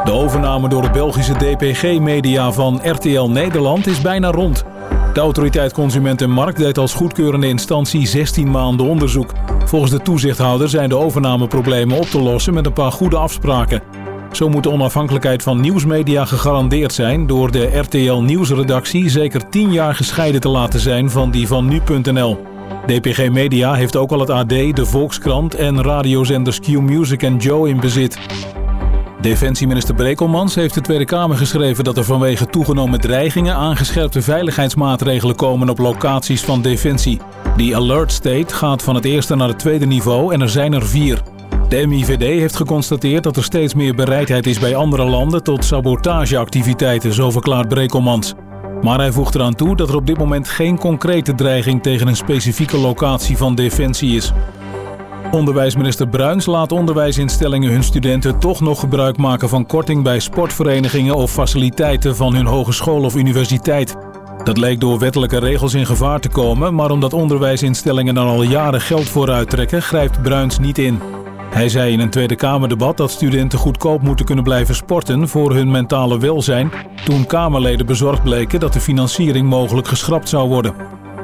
De overname door het Belgische DPG Media van RTL Nederland is bijna rond. De autoriteit Consument en Markt deed als goedkeurende instantie 16 maanden onderzoek. Volgens de toezichthouder zijn de overnameproblemen op te lossen met een paar goede afspraken. Zo moet de onafhankelijkheid van nieuwsmedia gegarandeerd zijn door de RTL Nieuwsredactie zeker 10 jaar gescheiden te laten zijn van die van nu.nl. DPG Media heeft ook al het AD, de Volkskrant en radiozenders Q-Music en Joe in bezit. Defensieminister Brekelmans heeft de Tweede Kamer geschreven dat er vanwege toegenomen dreigingen aangescherpte veiligheidsmaatregelen komen op locaties van Defensie. Die alert state gaat van het eerste naar het tweede niveau en er zijn er 4. De MIVD heeft geconstateerd dat er steeds meer bereidheid is bij andere landen tot sabotageactiviteiten, zo verklaart Brekelmans. Maar hij voegt eraan toe dat er op dit moment geen concrete dreiging tegen een specifieke locatie van Defensie is. Onderwijsminister Bruins laat onderwijsinstellingen hun studenten toch nog gebruik maken van korting bij sportverenigingen of faciliteiten van hun hogeschool of universiteit. Dat leek door wettelijke regels in gevaar te komen, maar omdat onderwijsinstellingen er al jaren geld voor uittrekken, grijpt Bruins niet in. Hij zei in een Tweede Kamerdebat dat studenten goedkoop moeten kunnen blijven sporten voor hun mentale welzijn, toen Kamerleden bezorgd bleken dat de financiering mogelijk geschrapt zou worden.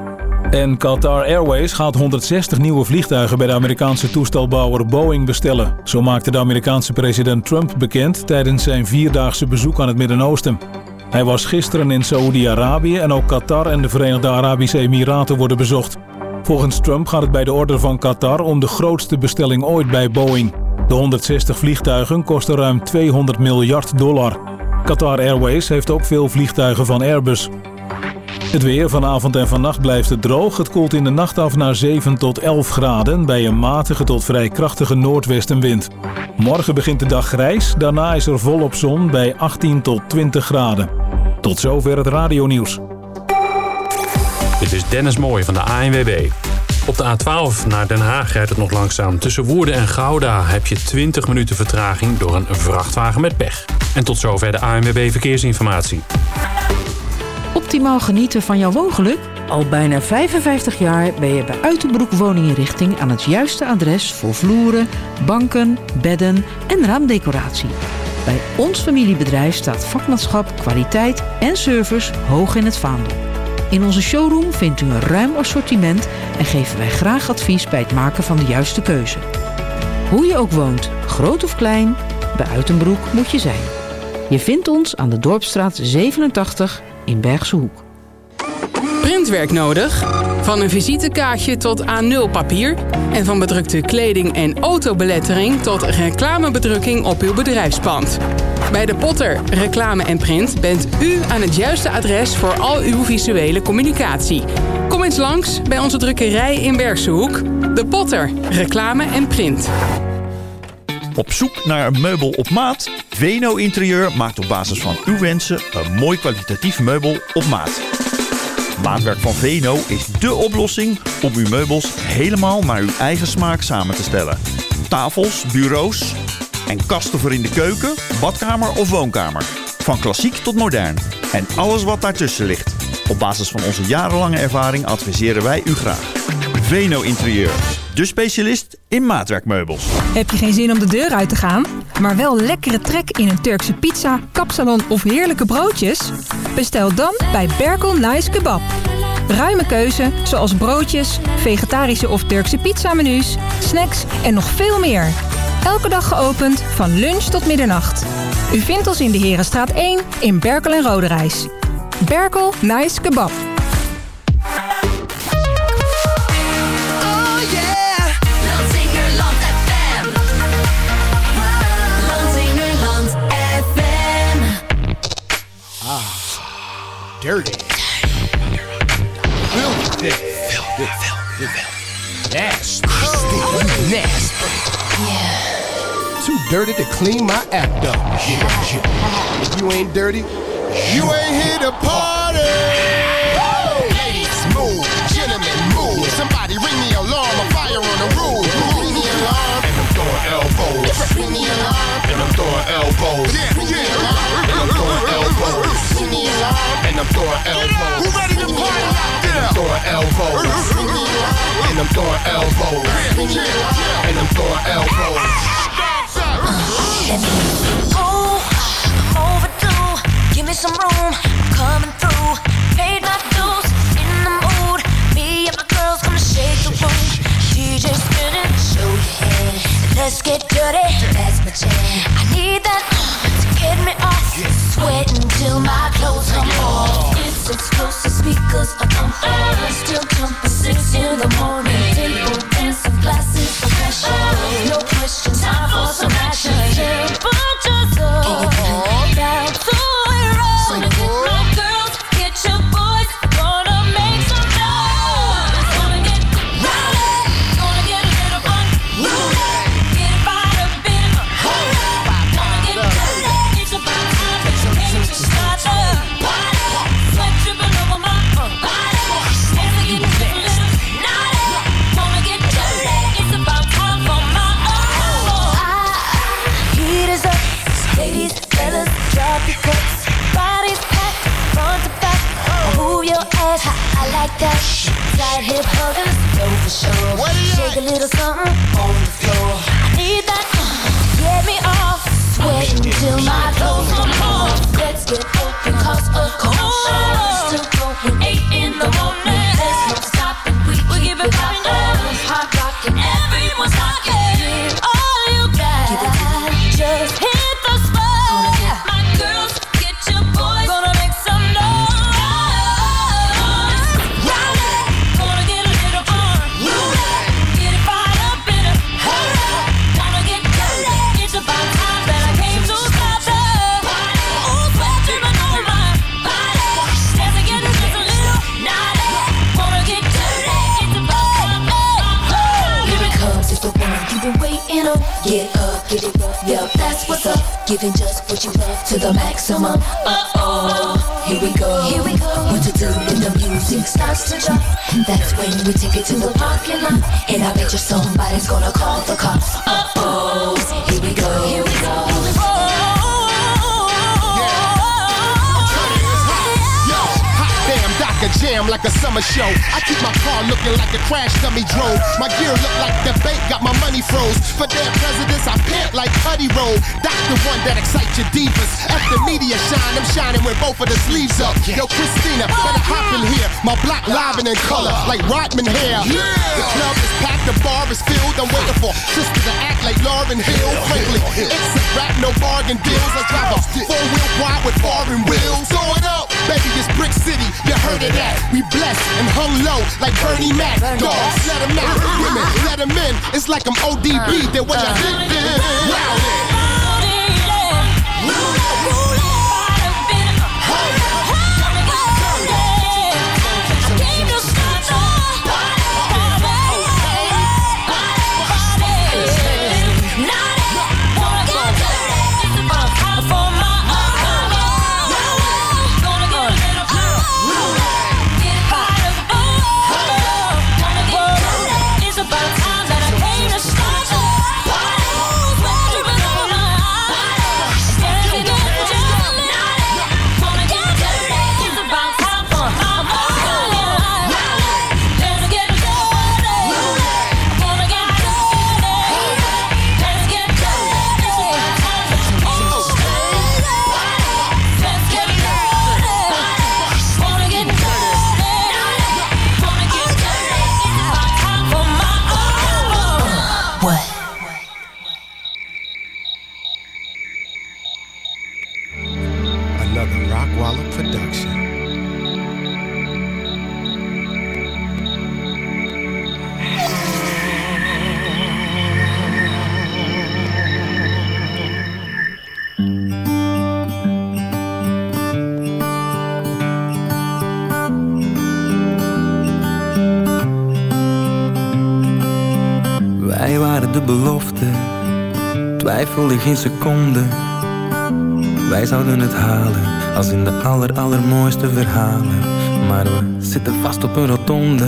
En Qatar Airways gaat 160 nieuwe vliegtuigen bij de Amerikaanse toestelbouwer Boeing bestellen. Zo maakte de Amerikaanse president Trump bekend tijdens zijn 4-daagse bezoek aan het Midden-Oosten. Hij was gisteren in Saoedi-Arabië en ook Qatar en de Verenigde Arabische Emiraten worden bezocht. Volgens Trump gaat het bij de order van Qatar om de grootste bestelling ooit bij Boeing. De 160 vliegtuigen kosten ruim $200 miljard. Qatar Airways heeft ook veel vliegtuigen van Airbus. Het weer vanavond en vannacht blijft het droog. Het koelt in de nacht af naar 7 tot 11 graden bij een matige tot vrij krachtige noordwestenwind. Morgen begint de dag grijs, daarna is er volop zon bij 18 tot 20 graden. Tot zover het radionieuws. Dit is Dennis Mooij van de ANWB. Op de A12 naar Den Haag rijdt het nog langzaam. Tussen Woerden en Gouda heb je 20 minuten vertraging door een vrachtwagen met pech. En tot zover de ANWB Verkeersinformatie. Optimaal genieten van jouw woongeluk? Al bijna 55 jaar ben je bij Uitenbroek Woninginrichting aan het juiste adres voor vloeren, banken, bedden en raamdecoratie. Bij ons familiebedrijf staat vakmanschap, kwaliteit en service hoog in het vaandel. In onze showroom vindt u een ruim assortiment en geven wij graag advies bij het maken van de juiste keuze. Hoe je ook woont, groot of klein, bij Uitenbroek moet je zijn. Je vindt ons aan de Dorpsstraat 87 in Bergse Hoek. Printwerk nodig? Van een visitekaartje tot A0 papier en van bedrukte kleding en autobelettering tot reclamebedrukking op uw bedrijfspand. Bij De Potter Reclame en Print bent u aan het juiste adres voor al uw visuele communicatie. Kom eens langs bij onze drukkerij in Bergse Hoek. De Potter Reclame en Print. Op zoek naar een meubel op maat? Veno Interieur maakt op basis van uw wensen een mooi kwalitatief meubel op maat. Maatwerk van Veno is dé oplossing om uw meubels helemaal naar uw eigen smaak samen te stellen. Tafels, bureaus en kasten voor in de keuken, badkamer of woonkamer. Van klassiek tot modern. En alles wat daartussen ligt. Op basis van onze jarenlange ervaring adviseren wij u graag. Veno Interieur, de specialist in maatwerkmeubels. Heb je geen zin om de deur uit te gaan, maar wel lekkere trek in een Turkse pizza, kapsalon of heerlijke broodjes? Bestel dan bij Berkel Nice Kebab. Ruime keuze, zoals broodjes, vegetarische of Turkse pizzamenu's, snacks en nog veel meer. Elke dag geopend, van lunch tot middernacht. U vindt ons in de Herenstraat 1 in Berkel en Roderijs. Berkel Nice Kebab. Dirty. Filthy. Nasty. Nasty. Yeah. Too dirty to clean my act up. If you ain't dirty, you ain't here to party. Ladies, move. Gentlemen, move. Somebody ring the alarm. A fire on the roof. Ring the alarm. And I'm throwing elbows. Ring the alarm. And I'm throwing elbows. And I'm throwing elbows. Ring the alarm. And I'm throwing elbows. Who ready to party out there? And I'm throwing elbows. And I'm throwing elbows. And I'm throwing elbows. Still jumping 6 in the morning. Table dancing, glasses of pressure. No question, time for some action. Temper just up, down to it roll. Get my girls, get your boys, gonna make some noise. Gonna get rowdy, gonna get a little fun. Get fired up in it. Gonna get dirty. It's about time that you came to start the party. Sweat dripping over my body. Dancing, getting just a little naughty. Gonna get dirty. It's about time for my heat is up. Ladies, fellas, drop your cups. Bodies packed, front to back. Move your ass, I like that. Side hip huggers, go for sure. Shake a little something on the floor. I need that, get me off. Sweating till my clothes come off. Let's get open, cause a cold show. Still going 8 in the morning. There's no stopping, we give it poppin'. Hot rockin', everyone's rockin'. All you got, just hit the spot. My girls, get your boys, gonna make some noise. Rowdy, gonna get a little fun. Get it fired up in it. Gonna get dirty. It's about time that I came to stop the party. Ooh, sweat dripping over my body. Dancing, getting just a little naughty. Gonna get dirty. It's about time. Here it comes, it's the one you've been waiting on. Get up, get it up, yeah, that's what's up. Giving just what you love to the maximum. Here we go. What to do when the music starts to drop? That's when we take it to the parking lot. And I bet you somebody's gonna call the cops. Here we go. A jam like a summer show. I keep my car looking like a crash dummy drove. My gear look like the bank got my money froze. For their presidents, I pimp like Cuddy Roll. That's the one that excites your divas. At the media shine, I'm shining with both of the sleeves up. Yo, Christina, better hop in here. My block live and in color, like Rodman hair. The club is packed, the bar is filled. I'm waiting for sister to act like Lauryn Hill. Frankly, it's a rap, no bargain deals. I drive a 4-wheel wide with foreign wheels. Throw it up, baby, it's Brick City. You heard it. We blessed and hung low like Bernie Mac. Dogs, let them out. Women, let them in. It's like I'm ODB. They're what I did. Wij waren de belofte, twijfelde geen seconde. Wij zouden het halen, als in de allermooiste verhalen. Maar we zitten vast op een rotonde.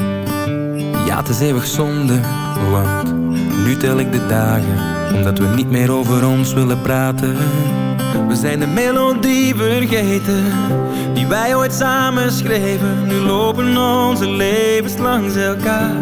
Ja, het is eeuwig zonde, want nu tel ik de dagen, omdat we niet meer over ons willen praten. We zijn de melodie vergeten, die wij ooit samen schreven. Nu lopen onze levens langs elkaar.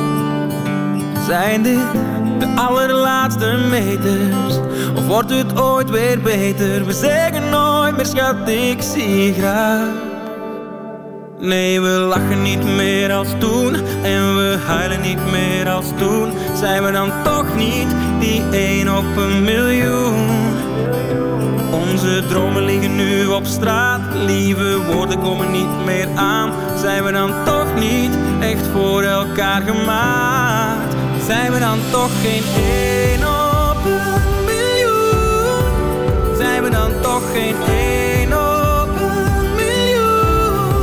Zijn dit de allerlaatste meters, of wordt het ooit weer beter? We zeggen nooit meer schat, ik zie je graag. Nee, we lachen niet meer als toen, en we huilen niet meer als toen. Zijn we dan toch niet die 1 op een miljoen? Onze dromen liggen nu op straat. Lieve woorden komen niet meer aan. Zijn we dan toch niet echt voor elkaar gemaakt? Zijn we dan toch geen 1 op 1 miljoen? Zijn we dan toch geen 1 op 1 miljoen?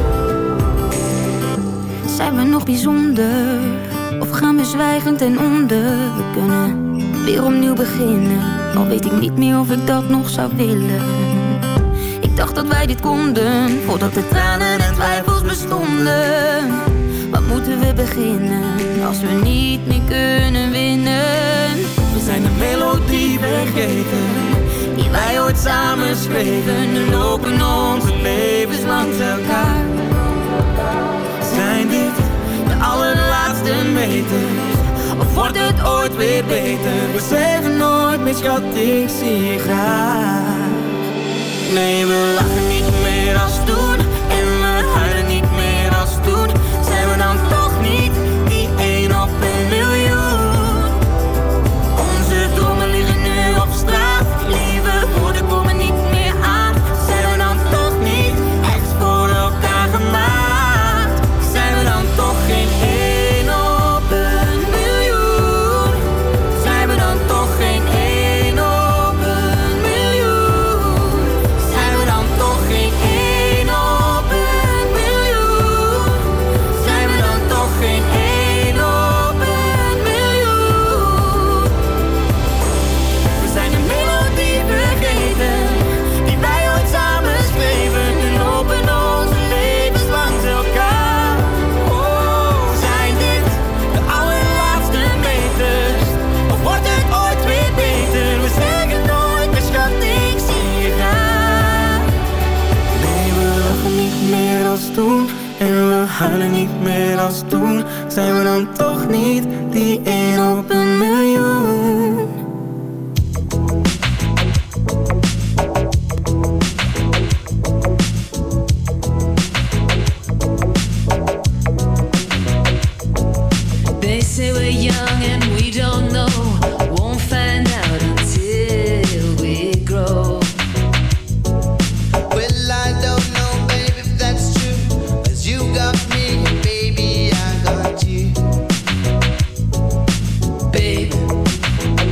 Zijn we nog bijzonder? Of gaan we zwijgend ten onder? We kunnen weer opnieuw beginnen. Al weet ik niet meer of ik dat nog zou willen. Ik dacht dat wij dit konden, voordat de tranen en twijfels bestonden. Waar moeten we beginnen, als we niet meer kunnen winnen? We zijn de melodie vergeten, die wij ooit samen schreven. Nu lopen onze levens langs elkaar. Zijn dit de allerlaatste meters? Of wordt het ooit weer beter? We zeggen nooit meer schat, ik zie je graag. Nee, we lachen niet meer als toen. En we huilen niet meer als toen. Zijn we dan toch niet die 1 op 1 miljoen? Onze dromen liggen nu op straat. Lieve woorden komen niet meer aan. Zijn we dan toch niet echt voor elkaar gemaakt? Zijn we dan toch geen 1 op 1 miljoen? Zijn we dan toch geen 1 op 1 miljoen? Zijn we dan toch geen 1 op 1 miljoen? Zijn we dan toch geen 1 op 1 miljoen? We zijn de melodie vergeten, die wij ooit samen schreven. Nu lopen onze levens langs elkaar. Oh, zijn dit de allerlaatste meters? Of wordt het ooit weer beter? We zeggen nooit meer schat, ik zie je graag. Nee, we lachen niet meer als toen. En we huilen niet meer als toen. Zijn we dan toch niet die 1 op 1 miljoen? They say we're young and we don't know. Won't find out until we grow. Well, I don't know, baby, if that's true. 'Cause you got me, baby, I got you. Babe,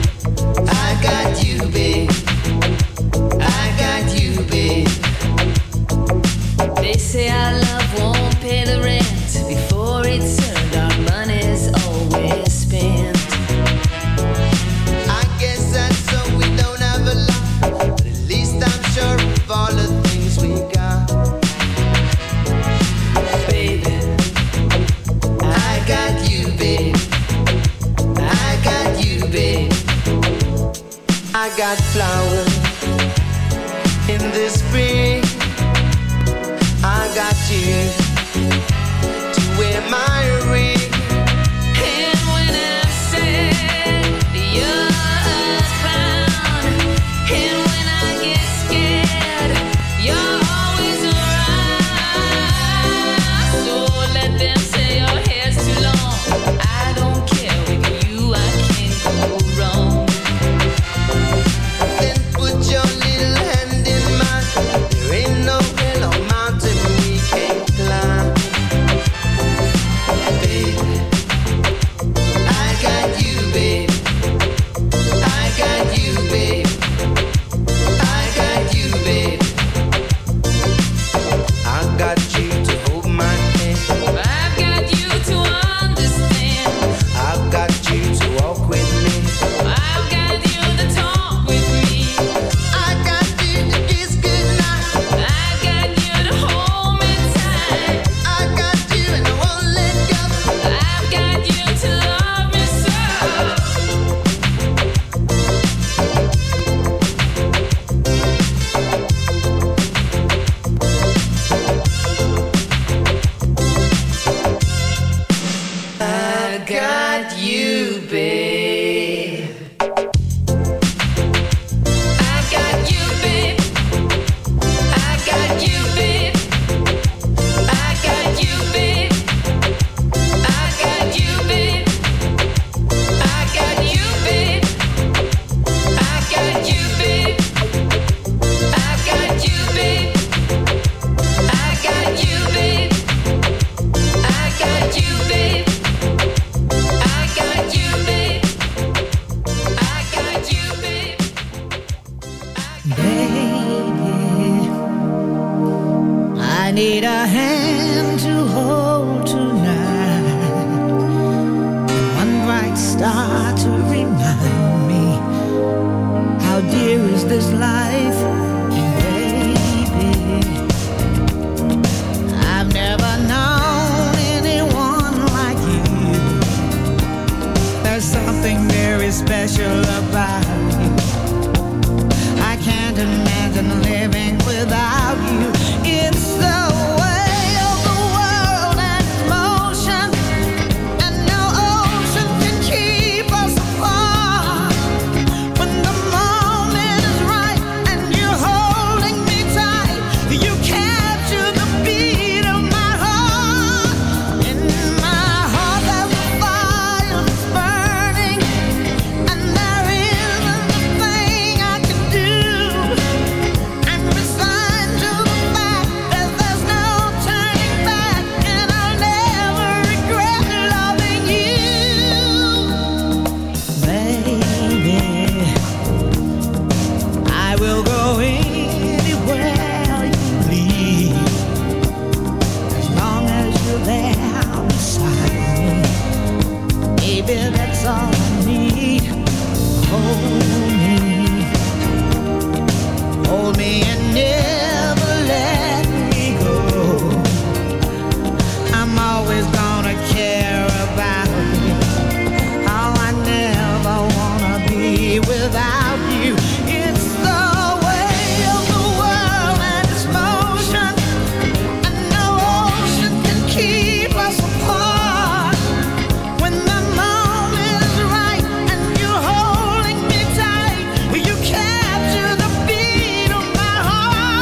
baby. I need a hand to hold tonight, one bright star to remind me how dear is this life, baby. I've never known anyone like you. There's something very special about you. I can't imagine living without you. It's the way of the world and its motion, and no ocean can keep us apart. When the moment is right and you're holding me tight, you capture the beat of my heart. In my heart there's a fire that's burning, and there isn't a thing I can do. I'm resigned to the fact that there's no turning back, and I'll never regret loving you, baby. I will go anywhere you lead, as long as you're there beside me. Baby, that's all I need. Hold me and never let me go. I'm always gonna care about you. Oh, I never wanna be without you. It's the way of the world and its motion, and no ocean can keep us apart. When the moment is right and you're holding me tight, you capture the beat of my heart.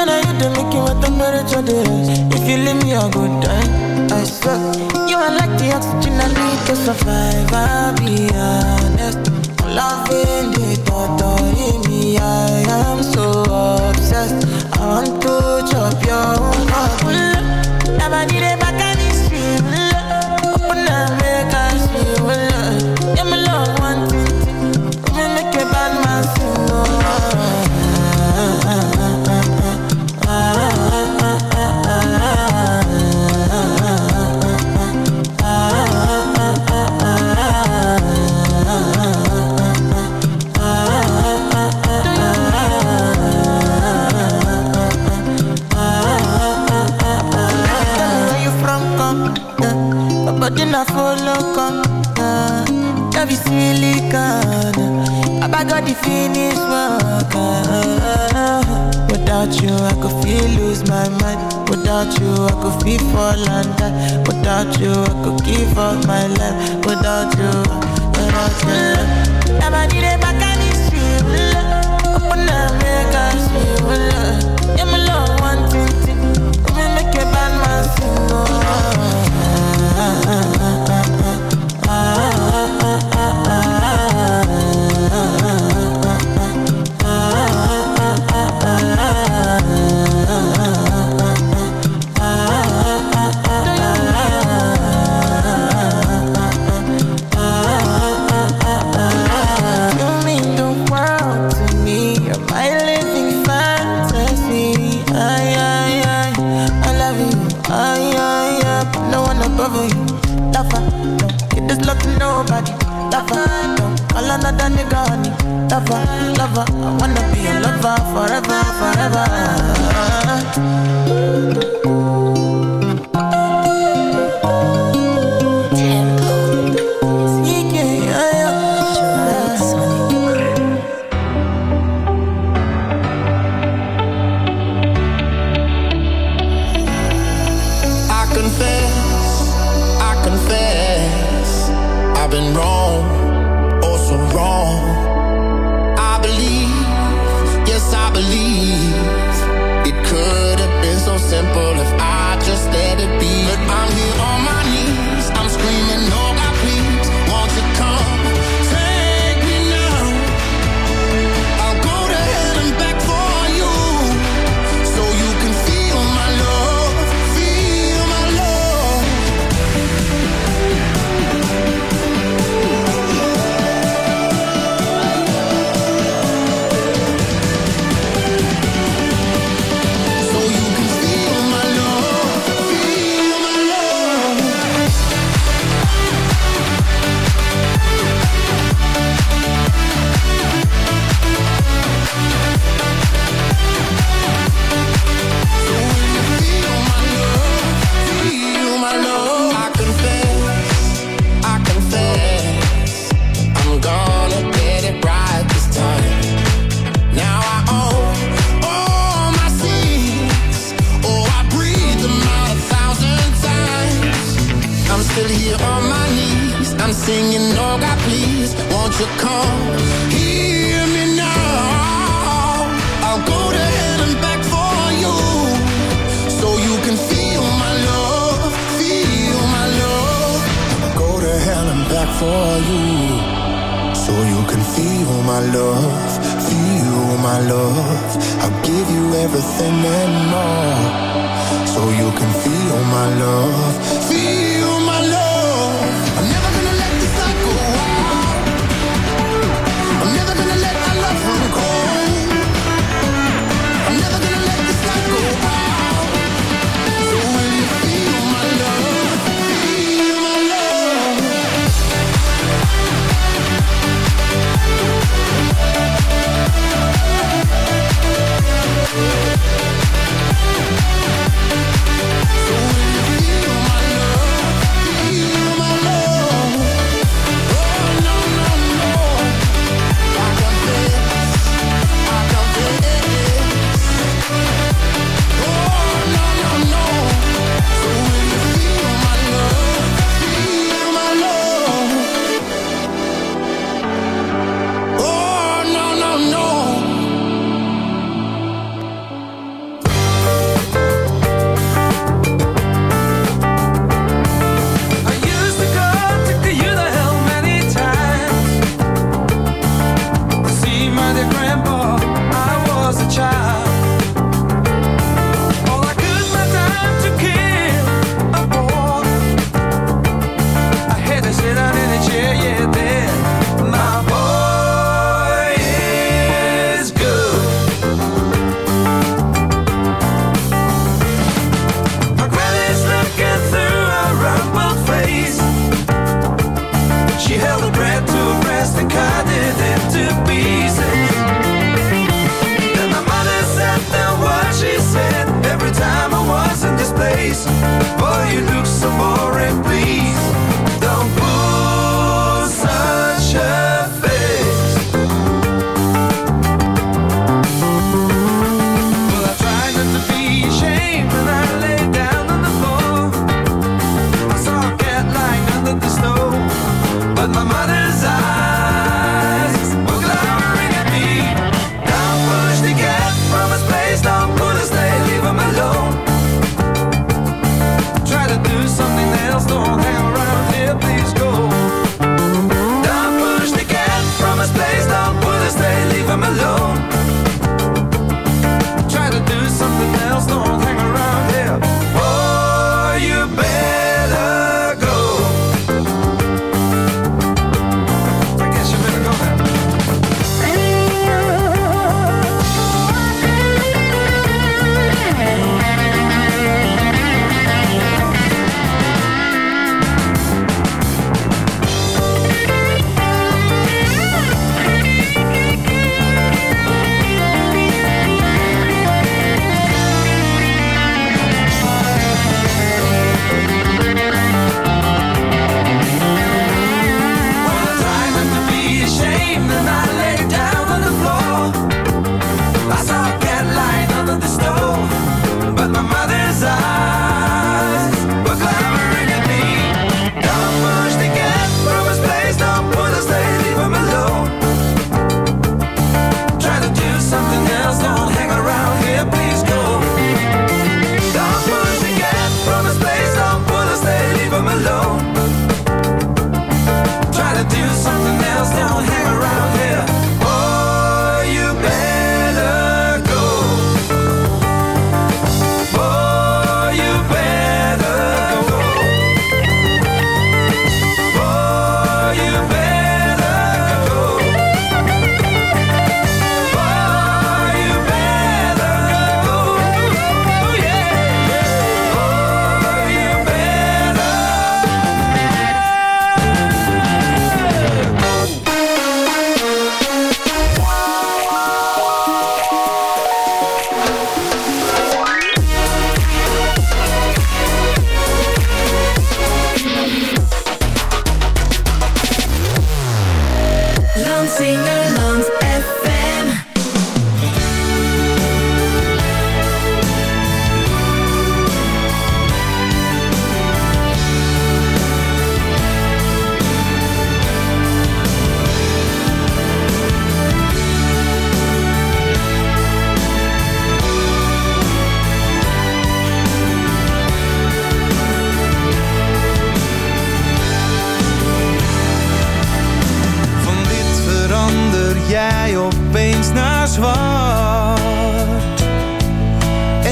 And I you to make you what temperature is. If you leave me, I go die. I swear. You are like the oxygen I need to survive. I'll be honest. Loving the thought of me, I am so obsessed. I want to chop your heart. Never did it back on this street. Open up, make us see. Yeah, my love, one thing. We make a bad man sing. But then I follow come, love is silicone. I got the finish work. Without you, I could feel lose my mind. Without you, I could feel fall and die. Without you, I could give up my life. Without you, never did it back on this street. Open up, make us see. Yeah, my love, one thing. We make a bad man sing. Nobody, lover, don't call another nigga honey. Lover, I wanna be a lover forever, forever. So will you feel my love?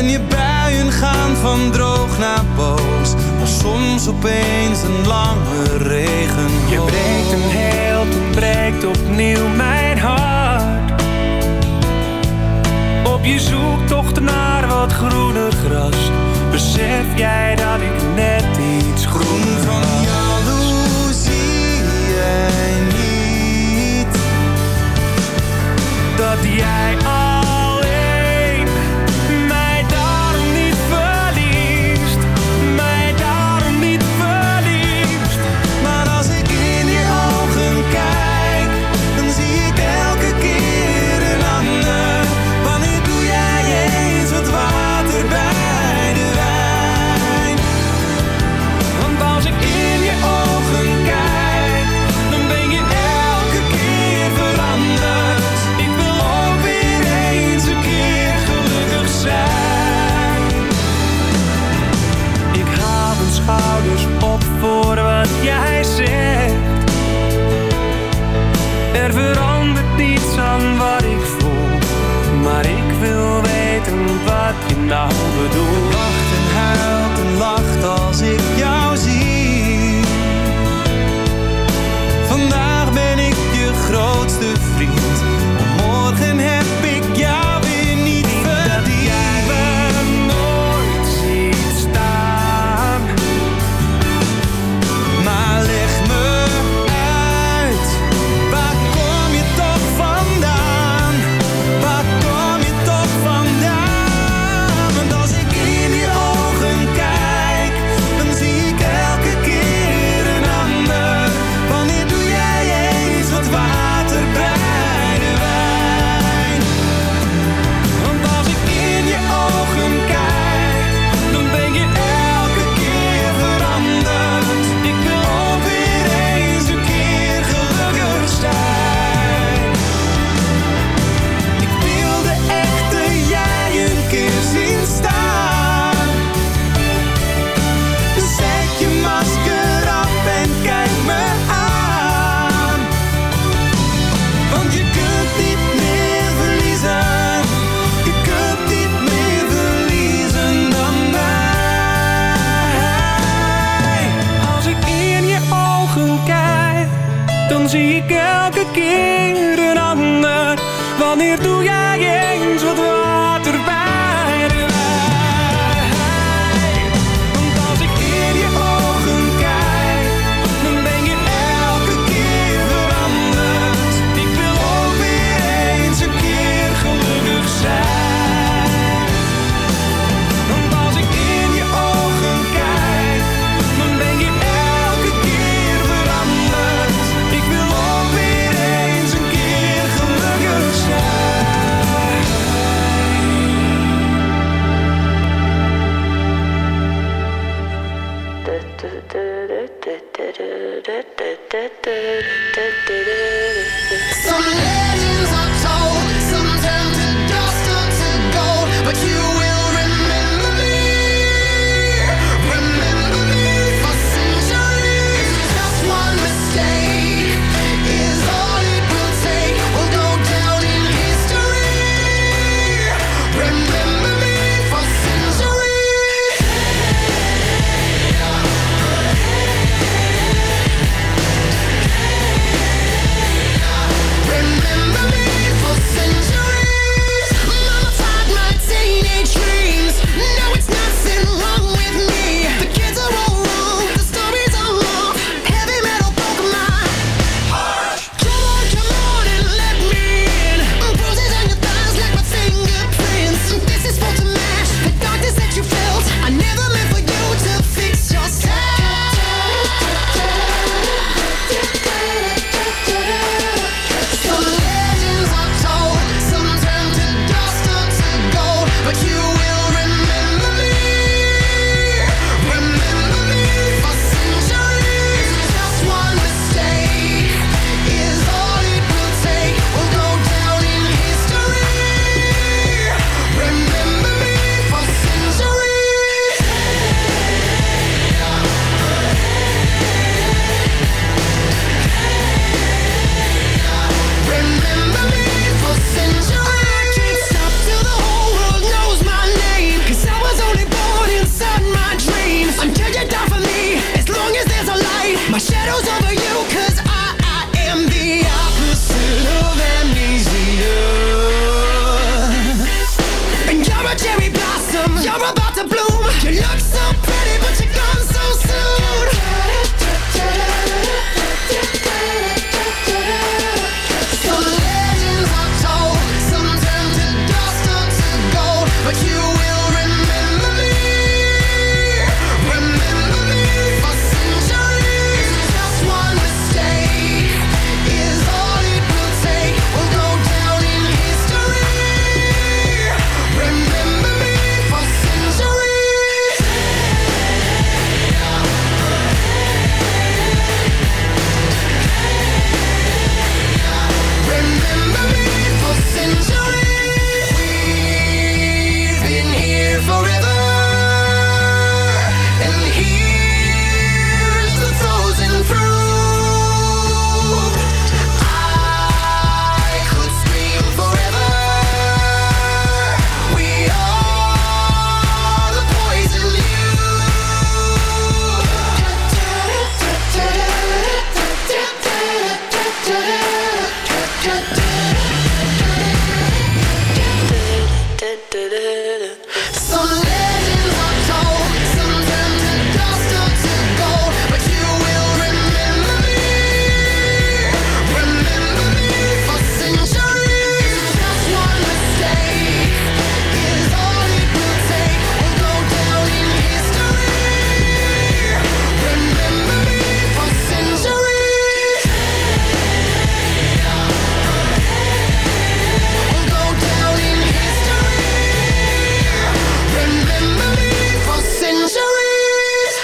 En je buien gaan van droog naar boos, maar soms opeens een lange regen. Je breekt een heel, het breekt opnieuw mijn hart. Op je zoektocht naar wat groener gras, besef jij dat ik net iets groen van jaloezie jij niet. Dat jij alleen mij daarom niet verliest, mij daarom niet verliest. Maar als ik in je ogen kijk, dan zie ik elke keer een ander. Wanneer doe jij eens wat water bij de wijn? Want als ik in je ogen kijk, dan ben je elke keer veranderd. Ik wil ook weer eens een keer gelukkig zijn. Ik haal mijn schouders op voor wat jij zegt. Er verandert niets aan wat ik voel, maar ik wil weten wat je nou bedoelt. Wacht en huilt en lacht als ik jou zie. Vandaag ben ik je grootste vriend, maar morgen heb ik jou weer niet verdiend. Dat jij me nooit ziet staan. Maar leg me uit, waar kom je toch vandaan? Waar kom je toch vandaan? Want als ik in je ogen kijk, dan zie ik elke keer een ander. Wanneer doe jij eens wat water bij de wijn? Want als ik in je ogen kijk, dan ben je elke keer veranderd. Ik wil ook weer eens een keer gelukkig zijn. Ik wil de echte jij een keer zien staan. Dus zet je masker af en kijk me aan. Want je kunt niet meer verliezen. Je kunt niet meer verliezen dan mij. Als ik in je ogen kijk, dan zie ik elke keer een ander. Wanneer doe jij eens wat water bij de wijn? Want als ik in je ogen kijk, dan ben je elke keer veranderd. Ik wil ook weer eens een keer gelukkig zijn. Want als ik in je ogen kijk, dan ben je elke keer veranderd. Ik wil ook weer eens een keer gelukkig zijn. Some legends are told, some turn to dust or to gold, but you will remember me for centuries. Just one mistake is all it will take. We'll go down in history. Remember me for centuries. You're about to bloom. You look so pretty, but you're gone so soon. Some legends are told, some turn to dust or to gold, but you will remember me. Remember me for centuries. Just one mistake is all it will take. We'll go down in history. Remember me for centuries. Remember me for centuries. We've been here forever, and here's the frozen fruit. I could scream forever. We are the poison Some legends are told, some turn to dust or to gold, but you will remember me. Remember me for centuries. Just one mistake is all it will take. We'll go down in history. Remember me for centuries. We'll go down in history. Remember me for centuries.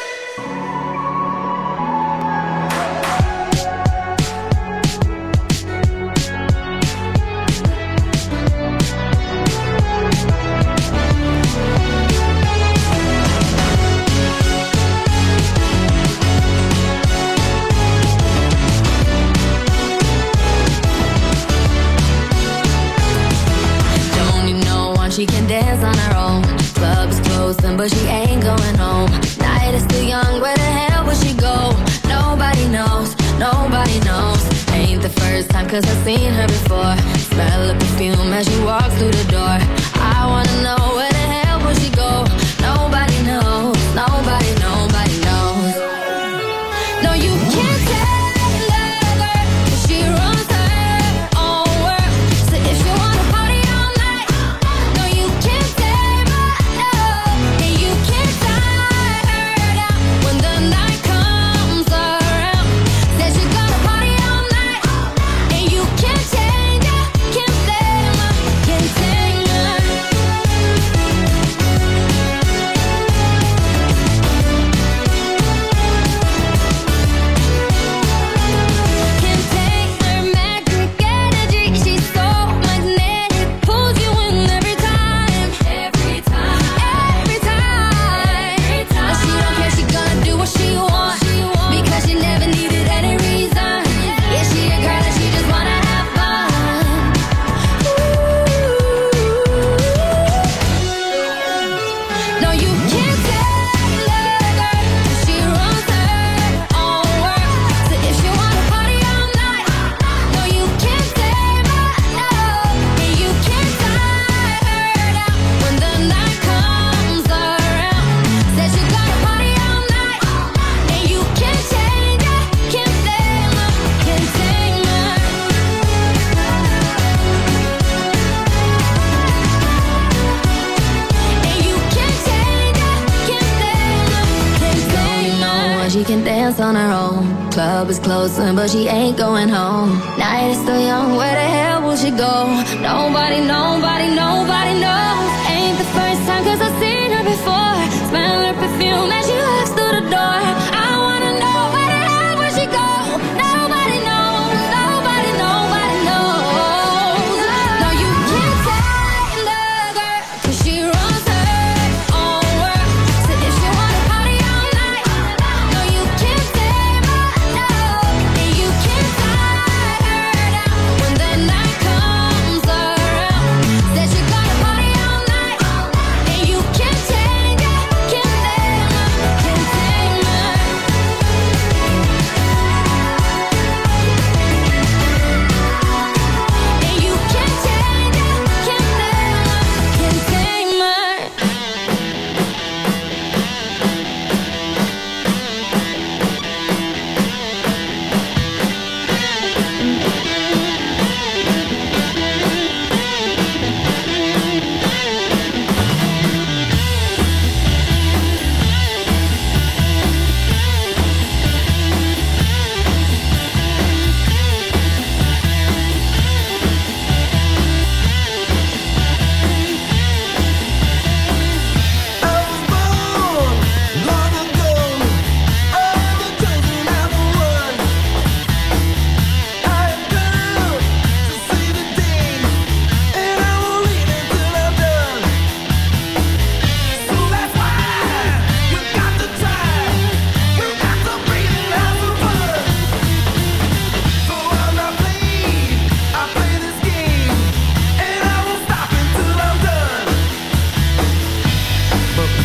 Don't you know one, she can dance on her own. Club is closing, but she ain't going home. Night is still young, where the hell would she go? Nobody knows, nobody knows. Ain't the first time, cause I've seen her before. Smell of perfume as she walks through the door. I wanna know where the hell would she go? Nobody knows, nobody, nobody knows. No, you can't tell her, cause she runs her own world. So if you wanna party all night, no, you can't tame her, no. And you can't tie her down when the night comes around. Says you're gonna party all night, and you can't change her, can't tame her, can't tame her. Can't take her magnetic energy. She's so magnetic, pulls you in every time, every time, every time, every time. She don't care, she gonna do what she wants, because she never needed any reason. Yeah, she a girl and she just wanna have fun. No, you can't tell her, cause she runs her own world. So if you wanna party all night, no, you can't tame her, no. And you can't tie her down when the night comes around. Says you're gonna party all night, and you can't change her, can't tame her, can't tame her. And you can't change her, can't tame her, can't tame her. She can dance on her own. Club is closing, but she ain't going home. Night is still young, where the hell will she go? Nobody, nobody, nobody knows. Ain't the first time, cause I've seen her before. Smell her perfume as she walks through the door. I wanna know where the hell will she go? Nobody knows, nobody, nobody knows. No, you can't tame the girl, cause she runs her own world. So if she wanna party all night, no, you can't tame her, no. And you can't tie her down when the night comes around. Says you're gonna party all night,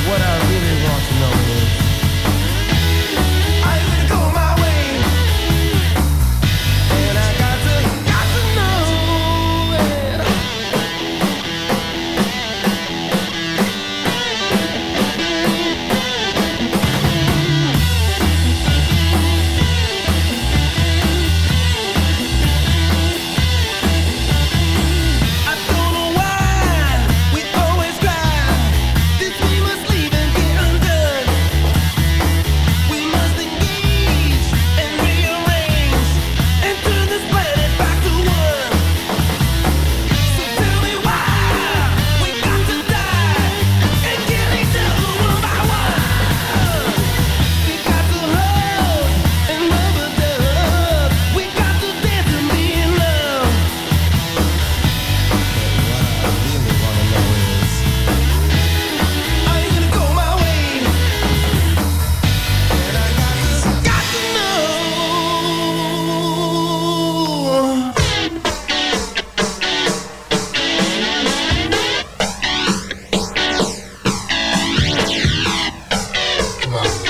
What I really want to know is, are you gonna go my way? And I got to know it. I don't know why we always cry. This we must leave and get undone. We must engage and rearrange and turn this planet back to one. So tell me why we got to die and kill each other one by one. We got to hug and rubber dub. We got to dance and be in love. What I really wanna know is, are you gonna go my way? And I got to know. Come on.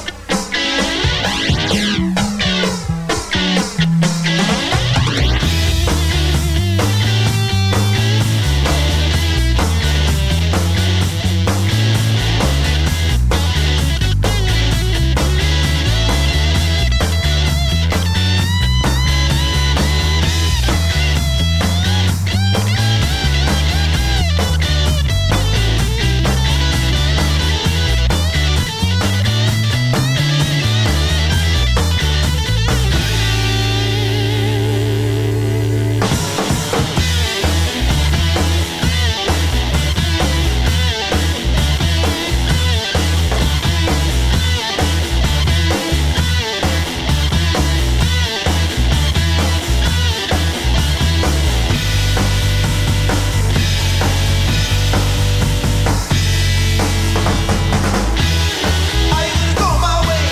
Are you gonna go my way?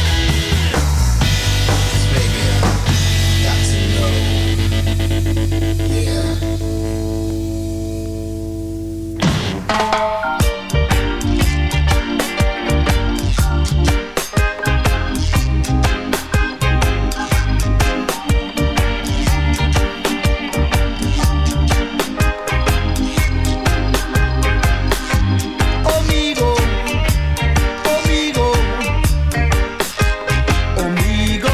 'Cause baby, I got to know. Yeah. Omigo, omigo, omigo,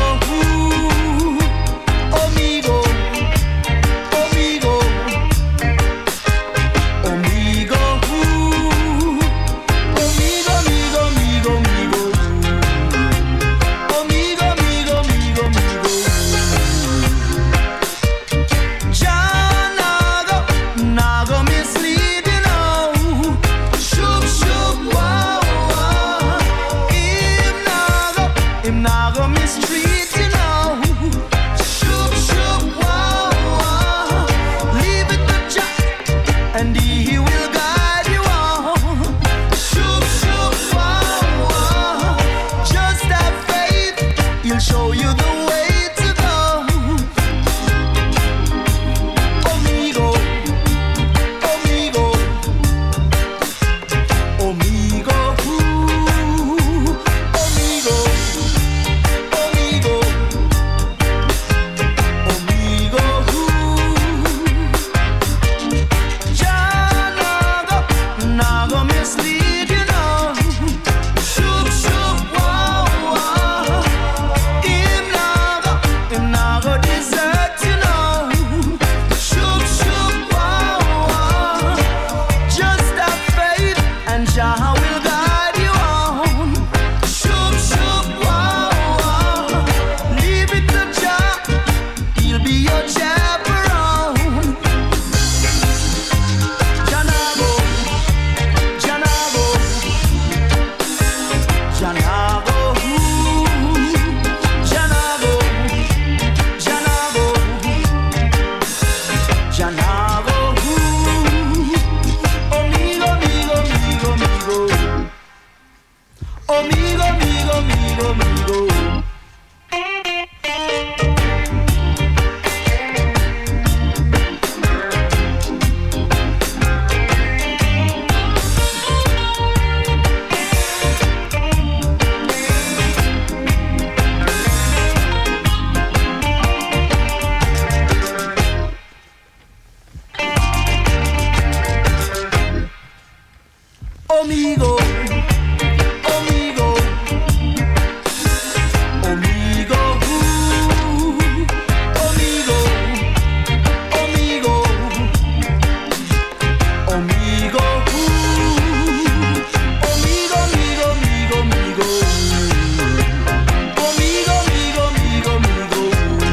omigo, omigo, omigo, amigo, amigo, amigo, amigo, amigo, amigo, amigo, amigo. John Nago mislead, you know. Shoop, shoop, wow, wow. Him Nago mistreat, you know. Shoop, shoop, wow, wow. Leave it to Jah, and He will guide you on. Shoop, shoop, wow, wow. Just have faith, He'll show you the way to go. Omigo, omigo, omigo, omigo, omigo, omigo. Jah Nago mislead, you know. Shoop, shoop, wow, wow. Him Nago desert, you know. Shoop, shoop, wow, wow. Just have faith and Jah will guide you on. Shoop, shoop, wow, wow. Leave it to Jah, He'll be your chaperone. Janago, Janago, Janago, Janago, Janago, Janago, amigo, amigo, amigo, amigo, amigo, amigo, amigo, amigo. Omigo, omigo, omigo, omigo, omigo, omigo, omigo, amigo, amigo, amigo, omigo, amigo, amigo, amigo.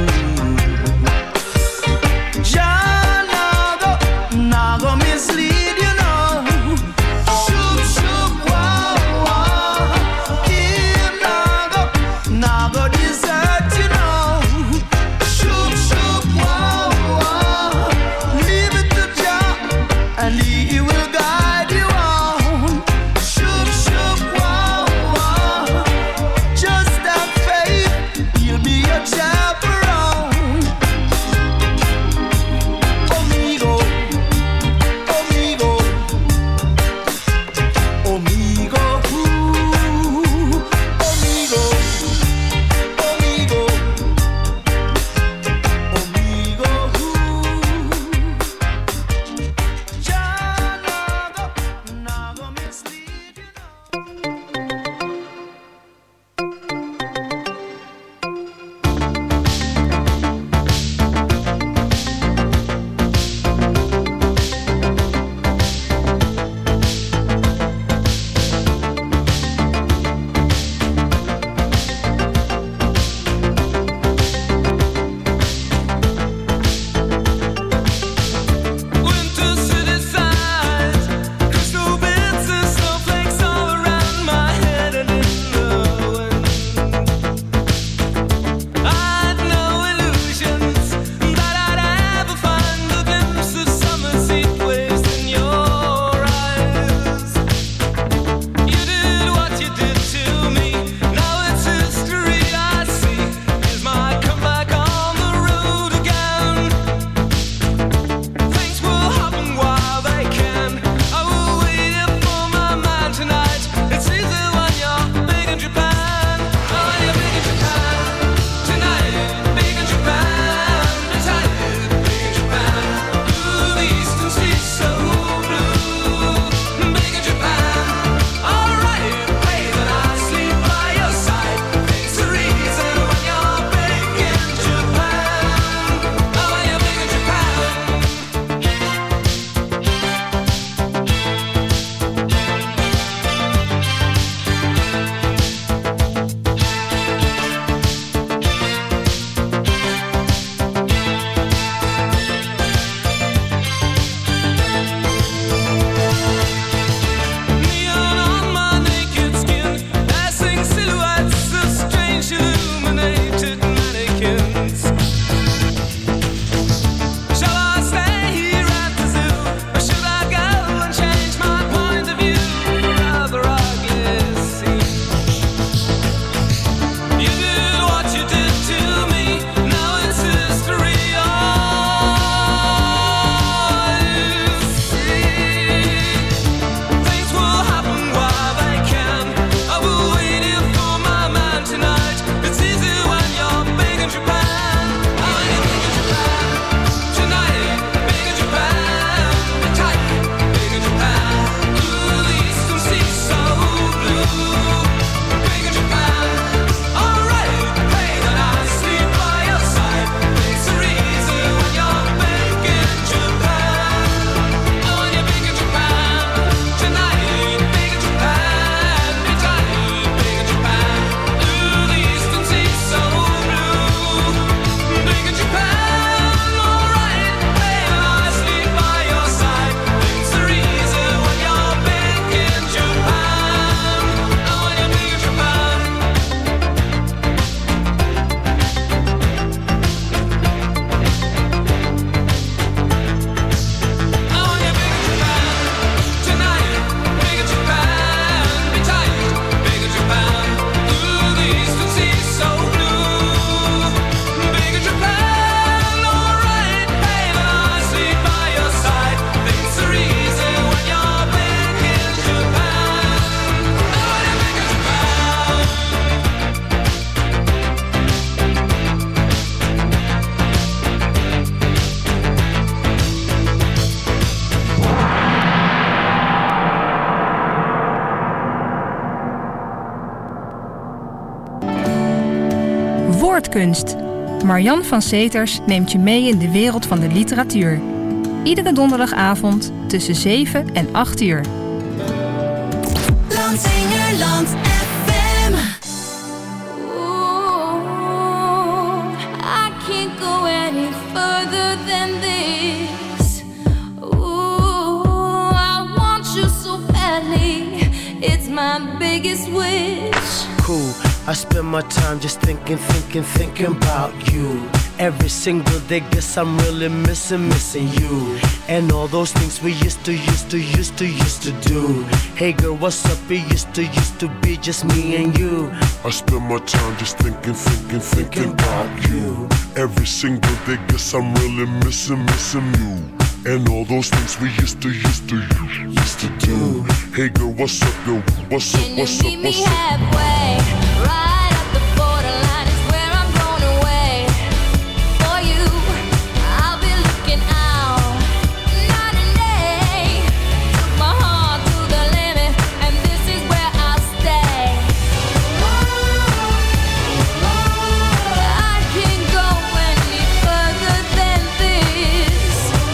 Ja, nago mislead you know. Shoop, shoop, why? woordkunst. Marjan van Seters neemt je mee in de wereld van de literatuur. Iedere donderdagavond tussen 7 en 8 uur. Landsingerland FM. I can't go any further than this. Ooh, I want you so badly. It's my biggest wish. Cool, I spend my time just thinking about you. Every single day, guess I'm really missing you. And all those things we used to do. Hey girl, what's up? It used to be just me and you. I spend my time just thinking about you. Every single day, guess I'm really missing you. And all those things we used to do. Hey girl, what's up, yo? What's up, what's up, Meet me what's up? halfway, right at the borderline is where I'm going away. For you, I'll be looking out night and day. Took my heart to the limit, and this is where I'll stay. I can't go any further than this.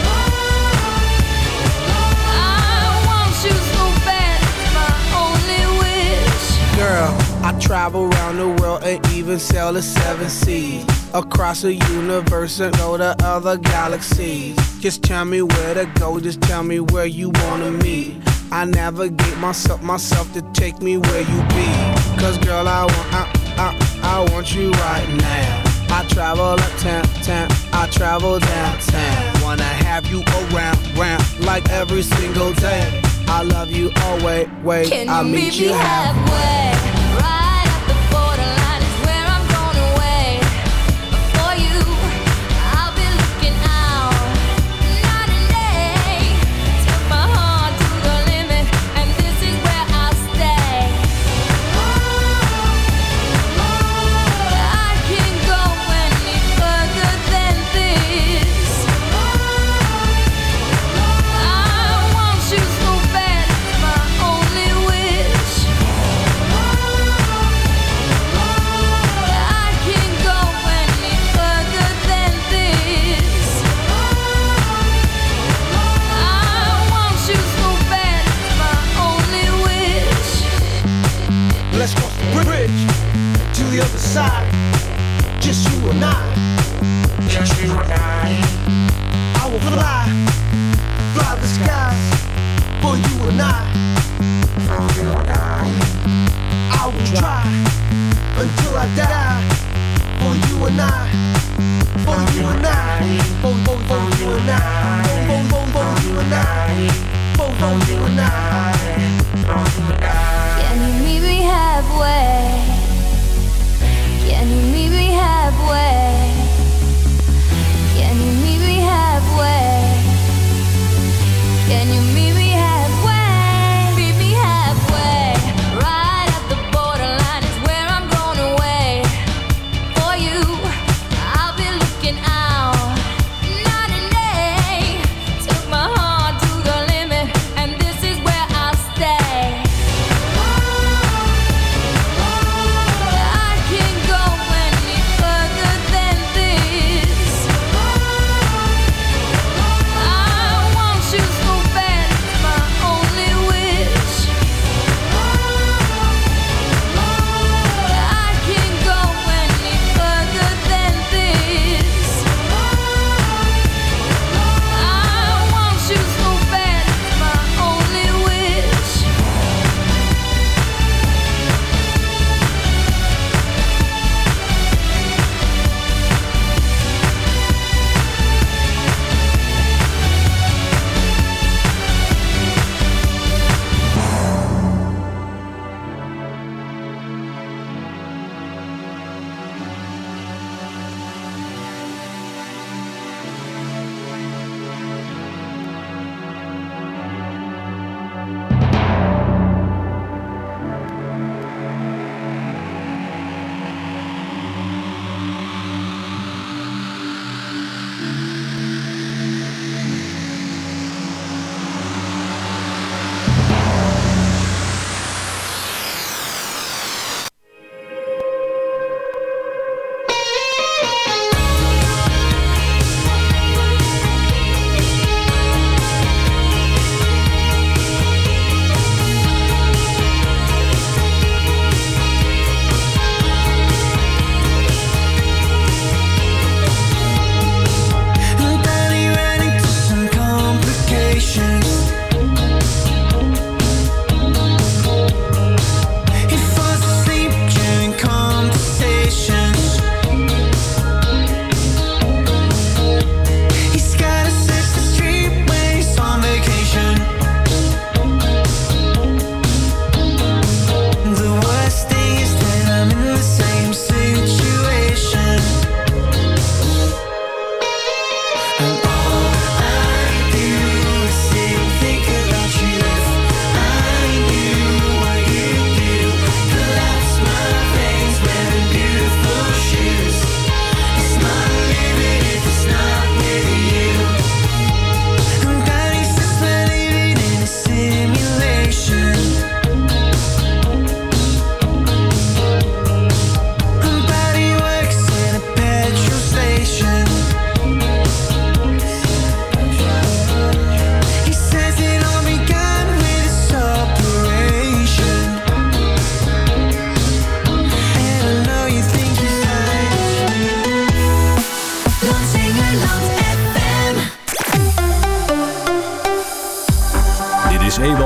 I want you so bad, it's my only wish. Girl, I travel around the world and even sail the 7 seas. Across the universe and go to other galaxies. Just tell me where to go, just tell me where you wanna meet. I navigate myself to take me where you be. Cause girl, I want you right now. I travel uptown, I travel downtown. Wanna have you around, like every single day. I love you always, wait, Can I'll you meet meet you me halfway? Right at the borderline is where I'm going away. For you, I'll be looking out night and day. Took my heart to the limit, and this is where I'll stay. I can't go any further than this. I want you so bad, it's my only wish. I can't go any further than this. I want you so bad, it's my only wish. Let's cross the bridge to the other side. Just you and I. Just you and I will fly the skies for you and I. For you and I will try until I die. For you and I. For you and I. For you and I. For you and I. For you and I. Can you meet me halfway? Can you meet me halfway? Can you meet me halfway? Can you meet me halfway? Meet me halfway. Right at the borderline is where I'm going away. For you, I'll be looking out night and day. Took my heart to the limit, and this is where I'll stay.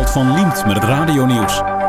Ewout van Liemt met het radionieuws.